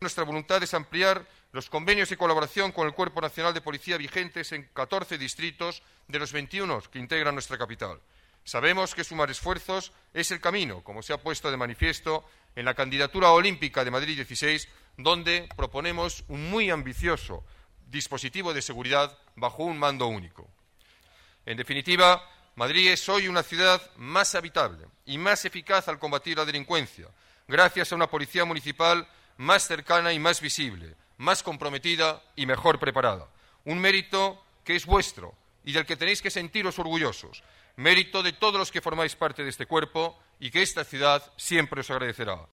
Nuestra voluntad es ampliar los convenios de colaboración con el Cuerpo Nacional de Policía vigentes en 14 distritos de los 21 que integran nuestra capital. Sabemos que sumar esfuerzos es el camino, como se ha puesto de manifiesto en la candidatura olímpica de Madrid 16, donde proponemos un muy ambicioso dispositivo de seguridad bajo un mando único. En definitiva, Madrid es hoy una ciudad más habitable y más eficaz al combatir la delincuencia, gracias a una policía municipal más cercana y más visible, más comprometida y mejor preparada. Un mérito que es vuestro y del que tenéis que sentiros orgullosos, mérito de todos los que formáis parte de este cuerpo y que esta ciudad siempre os agradecerá.